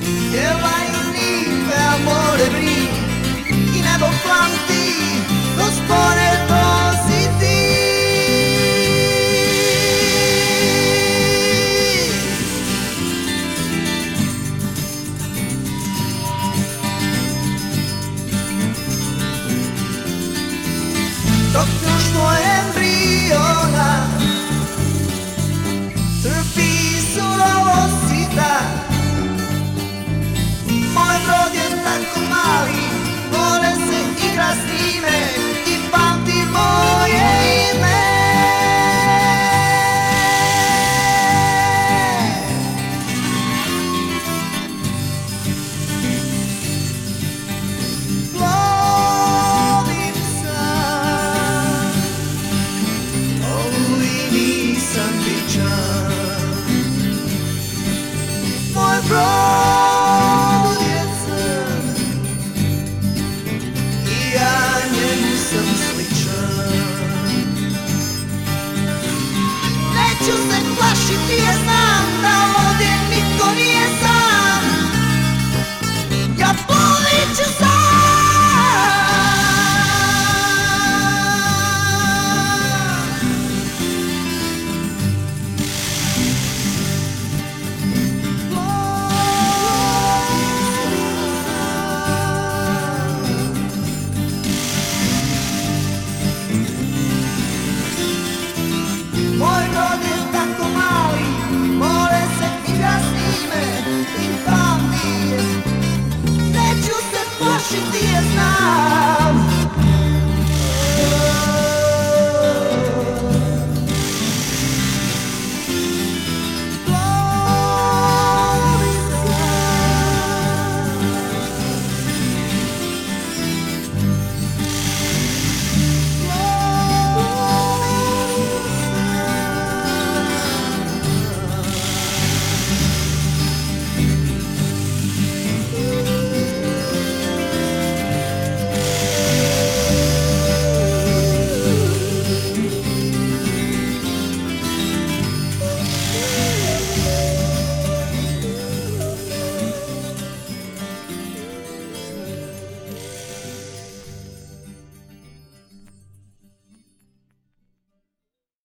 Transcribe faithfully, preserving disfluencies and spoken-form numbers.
Pjevaj lipe, amore bri, i nebo plamti, do spone dosi ti. Dok društvo embriona trpi surovosita, moj brod je tako mali, vole se igra s njime i pamti moje ime. Plovim sam, oluj nisam vičan, moj brod je crn i ja njemu sam sličan. Neću se plašiti jer znam da ovdje niko nije sam, ja plovit ću sam. Moj brod je tako mali, more se igra s njime i pamti je. Neću se plašiti jer znam